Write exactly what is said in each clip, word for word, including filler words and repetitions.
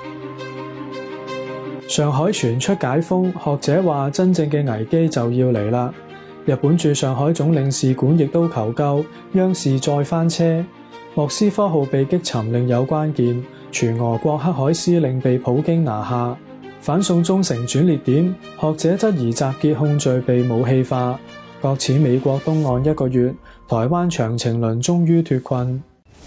上海傳出解封，學者話真正嘅危機就要嚟啦。日本駐上海總領事館亦都求救，央視再翻車。莫斯科號被擊沉另有關鍵，全俄國黑海司令被普京拿下。反送中成轉捩點，學者質疑集結控罪被武器化。擱淺美國東岸一個月，台灣長程輪終於脫困。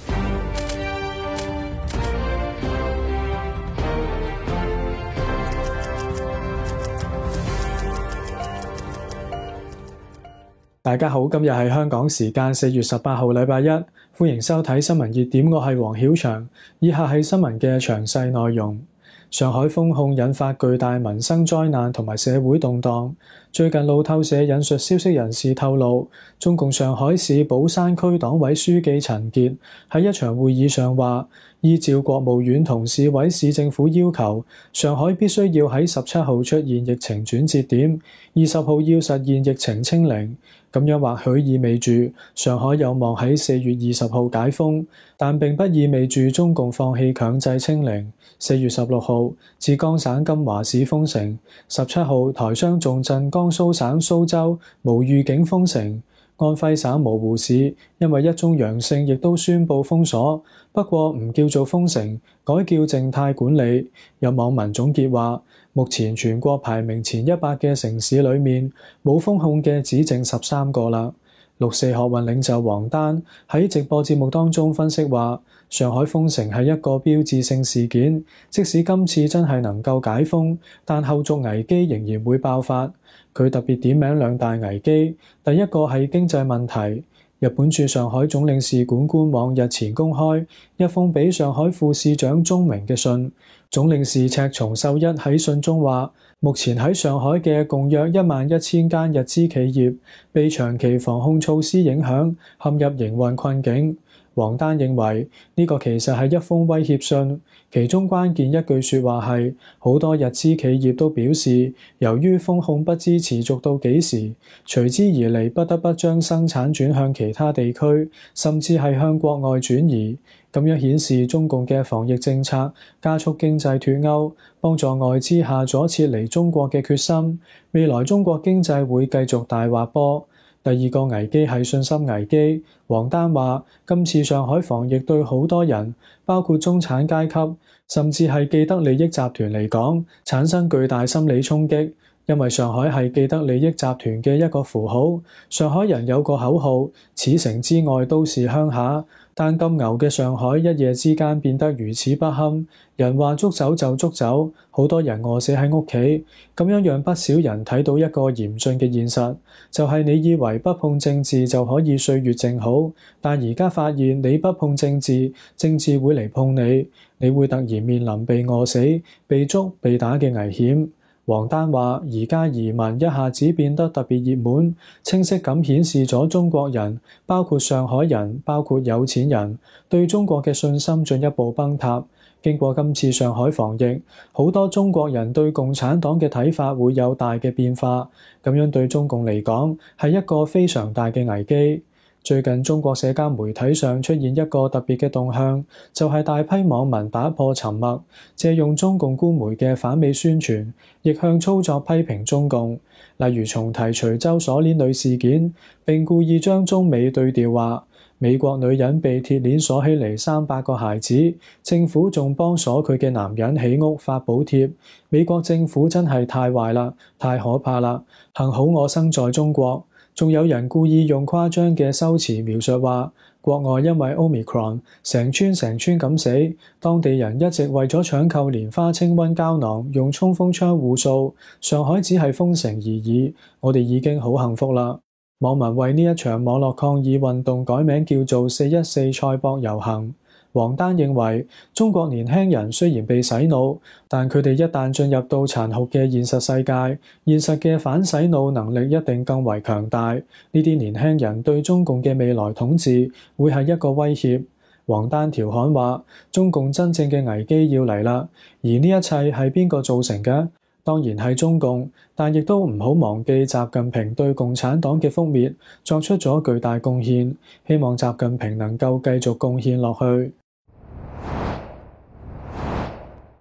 大家好，今日係香港時間四月十八號禮拜一，歡迎收睇新聞熱點，我係黃曉翔。以下係新聞嘅詳細內容。上海封控引發巨大民生災難同埋社會動盪。最近路透社引述消息人士透露，中共上海市寶山區黨委書記陳傑喺一場會議上話，依照國務院同市委市政府要求，上海必須要喺十七號出現疫情轉折點，二十號要實現疫情清零。咁樣或許意味住上海有望喺四月二十號解封，但並不意味住中共放棄強制清零。四月十六號，浙江省金華市封城；十七號，台商重鎮江蘇省蘇州無預警封城。安徽省蕪湖市因為一宗陽性，亦都宣布封鎖，不過唔叫做封城，改叫靜態管理。有網民總結話，目前全國排名前一百嘅城市裏面，冇封控嘅只剩十三個啦。六四學運領袖王丹喺直播節目當中分析話，上海封城係一個標誌性事件，即使今次真係能夠解封，但後續危機仍然會爆發。佢特別點名兩大危機，第一個係經濟問題。日本駐上海總領事館官網日前公開一封俾上海副市長鍾明嘅信，總領事赤松秀一喺信中話，目前喺上海嘅共約一萬一千間日資企業被長期防控措施影響，陷入營運困境。王丹認為呢個其實係一封威脅信，其中關鍵一句說話係，好多日資企業都表示，由於封控不知持續到幾時，隨之而嚟不得不將生產轉向其他地區，甚至係向國外轉移。咁樣顯示中共嘅防疫政策加速經濟脫鈎，幫助外資下咗撤離中國嘅決心。未來中國經濟會繼續大滑坡。第二個危機係信心危機。王丹話，今次上海防疫對好多人，包括中產階級，甚至係既得利益集團嚟講，產生巨大心理衝擊。因為上海係既得利益集團嘅一個符號。上海人有個口號，此城之外都是鄉下。但咁牛嘅上海一夜之間變得如此不堪，人話捉走就捉走，好多人餓死喺屋企，咁樣讓不少人睇到一個嚴峻嘅現實，就係你以為不碰政治就可以歲月靜好，但而家發現你不碰政治，政治會嚟碰你，你會突然面臨被餓死、被捉、被打嘅危險。王丹話，而家移民一下子變得特別熱門，清晰咁顯示咗中國人，包括上海人，包括有錢人，對中國嘅信心進一步崩塌。經過今次上海防疫，好多中國人對共產黨嘅睇法會有大嘅變化，咁樣對中共嚟講係一個非常大嘅危機。最近中國社交媒體上出現一個特別嘅動向，就係大批網民打破沉默，借用中共官媒嘅反美宣傳，逆向操作批評中共。例如重提徐州鎖鏈女事件，並故意將中美對調，話美國女人被鐵鏈鎖起嚟三百個孩子，政府仲幫鎖佢嘅男人起屋發補貼。美國政府真係太壞啦，太可怕啦！幸好我生在中國。仲有人故意用誇張嘅修辭描述話，國外因為 Omicron 成村成村咁死，當地人一直為咗搶購蓮花清瘟膠囊用衝鋒槍護掃，上海只係封城而已，我哋已經好幸福啦。網民為呢一場網絡抗議運動改名叫做四一四賽博遊行。王丹認為，中國年輕人雖然被洗腦，但佢哋一旦進入到殘酷嘅現實世界，現實嘅反洗腦能力一定更為強大。呢啲年輕人對中共嘅未來統治會係一個威脅。王丹調侃話，中共真正嘅危機要嚟啦，而呢一切係邊個造成嘅？當然係中共，但亦都唔好忘記習近平對共產黨嘅覆滅作出咗巨大貢獻，希望習近平能夠繼續貢獻落去。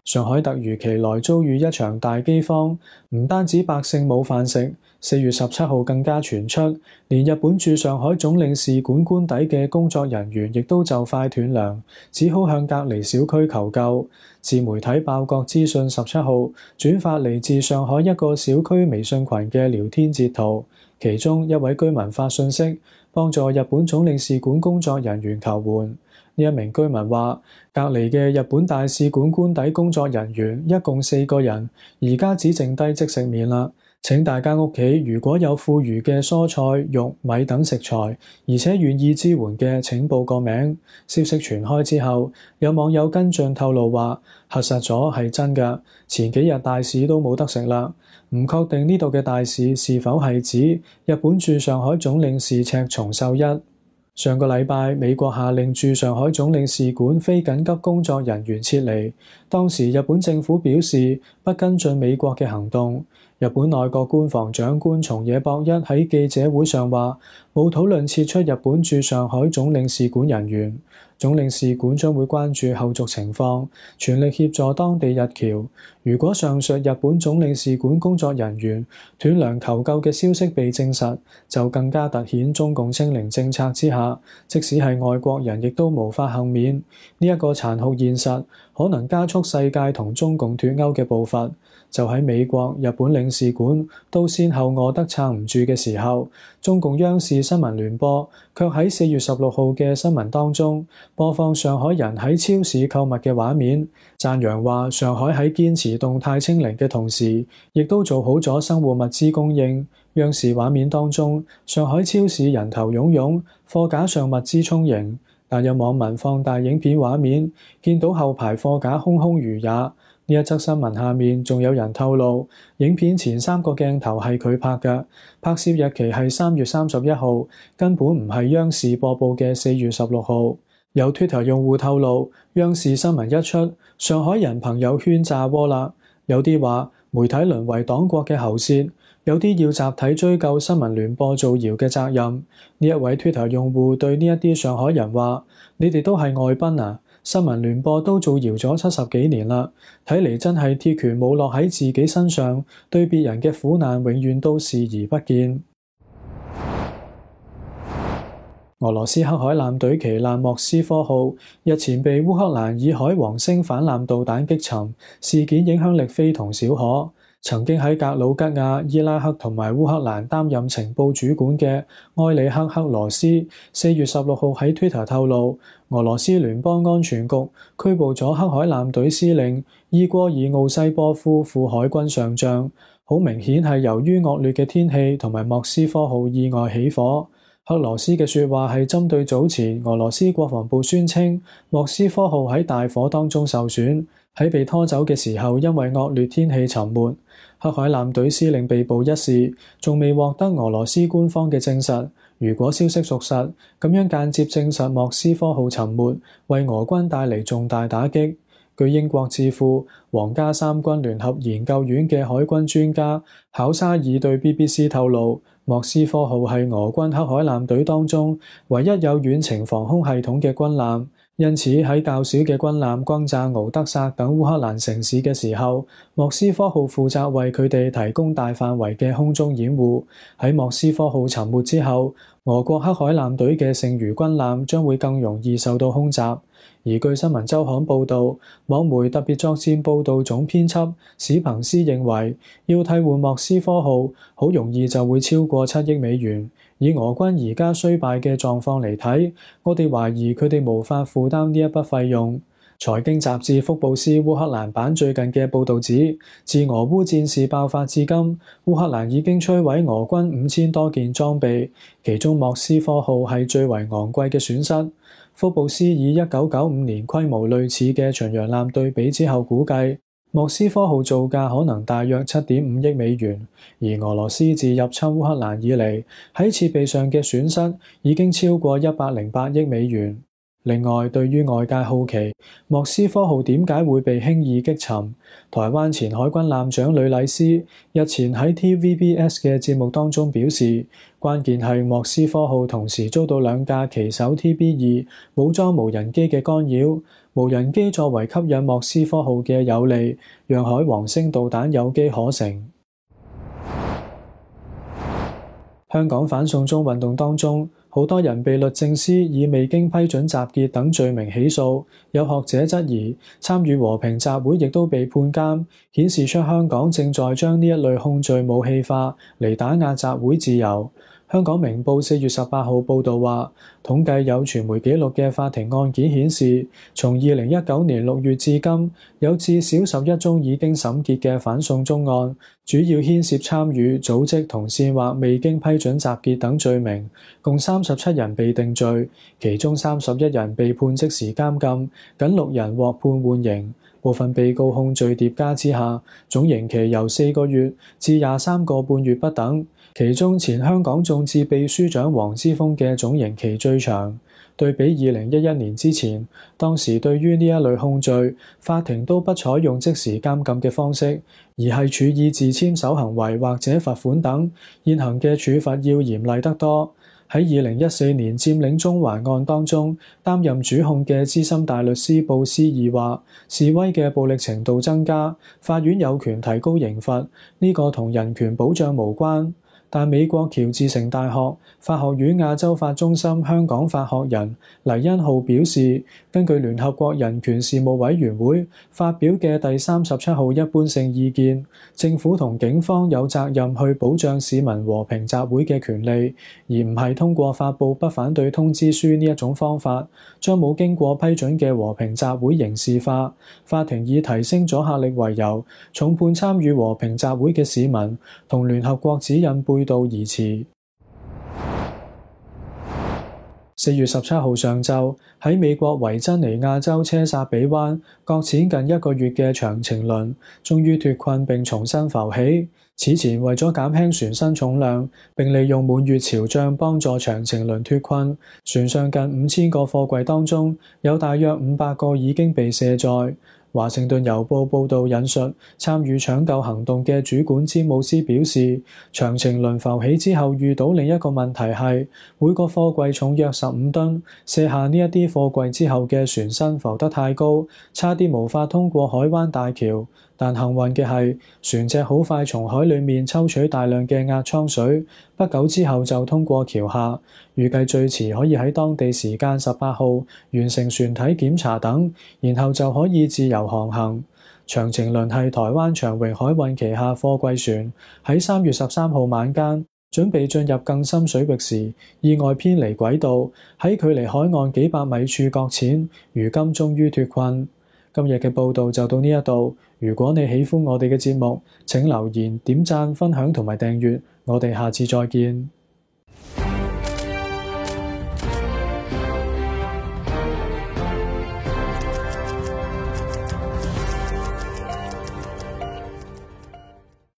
上海突如其來遭遇一場大饑荒，唔單止百姓冇飯食，四月十七號更加傳出，連日本駐上海總領事館官邸嘅工作人員亦都就快斷糧，只好向隔離小區求救。自媒體爆國資訊十七號轉發嚟自上海一個小區微信群嘅聊天截圖，其中一位居民發信息幫助日本總領事館工作人員求援。呢一名居民話：隔離嘅日本大使館官邸工作人員一共四個人，而家只剩低即食麵啦。請大家屋企如果有富餘嘅蔬菜、肉、米等食材，而且願意支援嘅，請報個名。消息傳開之後，有網友跟進透露話，核實咗係真㗎，前幾日大使都冇得食啦。唔確定呢度嘅大使是否係指日本駐上海總領事赤松秀一。上個禮拜，美國下令駐上海總領事館非緊急工作人員撤離，當時日本政府表示不跟進美國嘅行動。日本內閣官房長官松野博一喺記者會上話，冇討論撤出日本駐上海總領事館人員，總領事館將會關注後續情況，全力協助當地日僑。如果上述日本總領事館工作人員斷糧求救嘅消息被證實，就更加凸顯中共清零政策之下，即使係外國人亦都無法幸免。呢一個殘酷現實可能加速世界同中共脫鈎嘅步伐。就喺美國、日本領事館都先後餓得撐唔住嘅時候，中共央視新聞聯播卻喺四月十六號嘅新聞當中播放上海人喺超市購物嘅畫面，讚揚話上海喺堅持動態清零嘅同時，亦都做好咗生活物資供應。央視畫面當中，上海超市人頭湧湧，貨架上物資充盈，但有網民放大影片畫面，見到後排貨架空空如也。呢一則新聞下面仲有人透露，影片前三個鏡頭係佢拍嘅，拍攝日期係三月三十一號，根本唔係央視播報嘅四月十六號。有 Twitter 用戶透露，央視新聞一出，上海人朋友圈炸鍋啦。有啲話媒體淪為黨國嘅喉舌，有啲要集體追究新聞聯播造謠嘅責任。呢一位 Twitter 用戶對呢一啲上海人話：你哋都係外賓啊！新聞聯播都造謠咗七十幾年啦，睇嚟真係鐵拳冇落喺自己身上，對別人嘅苦難永遠都視而不見。俄羅斯黑海艦隊旗艦莫斯科號日前被烏克蘭以海王星反艦導彈擊沉，事件影響力非同小可。曾經喺格魯吉亞、伊拉克同埋烏克蘭擔任情報主管嘅埃里克克羅斯，四月十六號喺 Twitter 透露，俄羅斯聯邦安全局拘捕咗黑海艦隊司令伊戈爾奧西波夫副海軍上將，好明顯係由於惡劣嘅天氣同埋莫斯科號意外起火。克羅斯嘅說話係針對早前俄羅斯國防部宣稱莫斯科號喺大火當中受損，喺被拖走嘅時候因為惡劣天氣沉沒。黑海艦隊司令被捕一事仲未獲得俄羅斯官方嘅證實，如果消息屬實，咁樣間接證實莫斯科號沉沒，為俄軍帶嚟重大打擊。據英國智庫皇家三軍聯合研究院嘅海軍專家考沙爾對 B B C 透露，莫斯科號係俄軍黑海艦隊當中唯一有遠程防空系統嘅軍艦。因此喺較少嘅軍艦轟炸敖德薩等烏克蘭城市嘅時候，莫斯科號負責為佢哋提供大範圍嘅空中掩護。喺莫斯科號沉沒之後，俄國黑海艦隊嘅剩餘軍艦將會更容易受到空襲。而據新聞週刊報導，網媒特別作戰報導總編輯史彭斯認為，要替換莫斯科號，好容易就會超過七億美元。以俄軍而家衰敗嘅狀況嚟睇，我哋懷疑佢哋無法負擔呢一筆費用。財經雜誌福布斯烏克蘭版最近嘅報導指，自俄烏戰事爆發至今，烏克蘭已經摧毀俄軍五千多件裝備，其中莫斯科號係最為昂貴嘅損失。福布斯以一九九五年規模類似嘅巡洋艦對比之後估計，莫斯科號造價可能大約七點五億美元，而俄羅斯自入侵烏克蘭以嚟，喺設備上嘅損失已經超過一百零八億美元。另外，對於外界好奇莫斯科號點解會被輕易擊沉，台灣前海軍艦長呂禮斯日前喺 T V B S 嘅節目當中表示，關鍵係莫斯科號同時遭到兩架旗手 T B 二武裝無人機嘅干擾， 無人機作為吸引莫斯科號嘅有利，讓海王星導彈有機可乘。香港反送中運動當中，好多人被律政司以未經批准集結等罪名起訴，有學者質疑參與和平集會亦都被判監，顯示出香港正在將呢一類控罪武器化嚟打壓集會自由。香港明報四月十八號報導話，統計有傳媒記錄嘅法庭案件顯示，從二零一九年六月至今，有至少十一宗已經審結嘅反送中案，主要牽涉參與、組織同煽惑未經批准集結等罪名，共三十七人被定罪，其中三十一人被判即時監禁，僅六人獲判緩刑。部分被告控罪疊加之下，總刑期由四個月至廿三個半月不等。其中前香港眾志秘書長黃之鋒嘅總刑期最長。對比二零一一年之前，當時對於呢一類控罪，法庭都不採用即時監禁嘅方式，而係處以自簽守行為或者罰款等。現行嘅處罰要嚴厲得多。喺二零一四年佔領中環案當中，擔任主控嘅資深大律師布斯爾話，示威嘅暴力程度增加，法院有權提高刑罰，呢個同人權保障無關。但美國喬治城大學法學院亞洲法中心香港法學人黎恩浩表示，根據聯合國人權事務委員會發表嘅第三十七號一般性意見，政府同警方有責任去保障市民和平集會嘅權利，而唔係通過發布不反對通知書呢一種方法，將冇經過批准嘅和平集會刑事化。法庭以提升阻嚇力為由，重判參與和平集會嘅市民，同聯合國指引背道而馳。四月十七號上晝，喺美國維珍尼亞州車薩比灣擱淺近一個月嘅長程輪，終於脫困並重新浮起。此前為咗減輕船身重量，並利用滿月潮漲幫助長程輪脫困，船上近五千個貨櫃當中，有大約五百個已經被卸載。華盛頓郵報報導引述參與搶救行動嘅主管詹姆斯表示，長程輪浮起之後遇到另一個問題係，每個貨櫃重約十五噸，卸下呢一啲貨櫃之後嘅船身浮得太高，差啲無法通過海灣大橋。但幸運嘅係，船隻好快從海裡面抽取大量嘅壓艙水，不久之後就通過橋下，預計最遲可以喺當地時間十八號完成船體檢查等，然後就可以自由航行。長程輪係台灣長榮海運旗下貨櫃船，喺三月十三號晚間準備進入更深水域時，意外偏離軌道，喺距離海岸幾百米處擱淺，如今終於脫困。今日嘅報道就到呢一度。如果你喜歡我哋嘅節目，請留言、點讚、分享同埋訂閱。我哋下次再見。